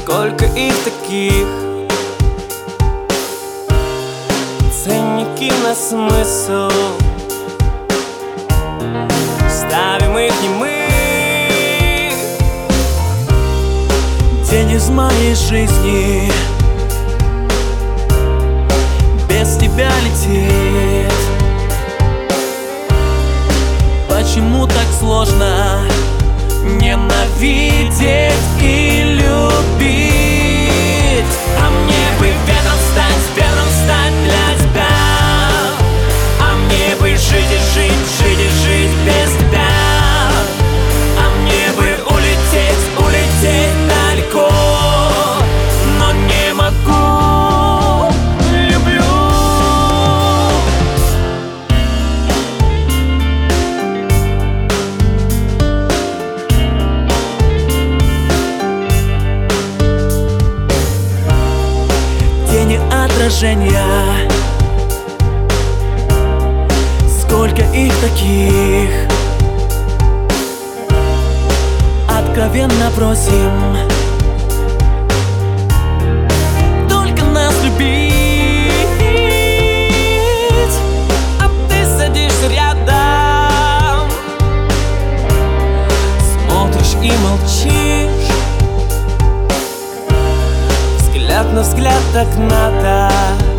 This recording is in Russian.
Сколько их таких, ценники на смысл, ставим их не мы. День из моей жизни без тебя летит. Почему так сложно ненавидеть и любить? А мне бы ветром стать для тебя. А мне бы жить и жить без тебя. А мне бы улететь далеко, но не могу, люблю. Тени отражения, сколько их таких. Откровенно просим только нас любить. А ты садишься рядом, смотришь и молчишь. Взгляд на взгляд так надо.